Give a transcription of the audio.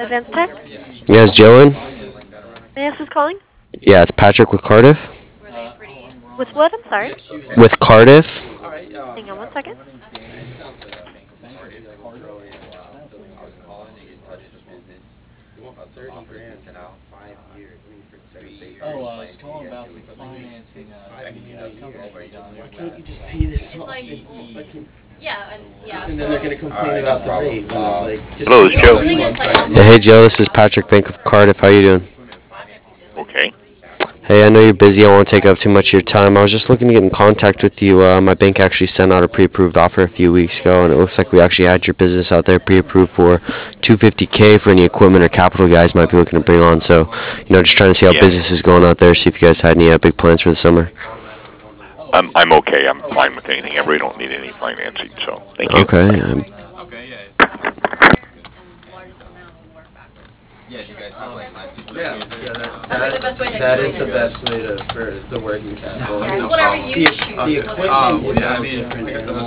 Advanced Tech. Yeah, it's Joe in? May I ask who's calling? Yeah, it's Patrick with Cardiff. With what? I'm sorry. With Cardiff? Hang on one second. Can't you just pay this off? And then they're going to complain about the rate. When it's like, just Hello, it's Joe. Yeah, hey Joe, this is Patrick Bank of Cardiff. How you doing? Okay. Hey, I know you're busy. I won't take up too much of your time. I was just looking to get in contact with you. My bank actually sent out a pre-approved offer a few weeks ago, and it looks like we actually had your business out there pre-approved for 250K for any equipment or capital you guys might be looking to bring on. So, just trying to see how Yeah. business is going out there. See if you guys had any big plans for the summer. I'm okay. I'm fine with anything. I really don't need any financing, so thank you. Okay. Bye. that is the best way for the working capital. Whatever you choose. The equipment is a different animal.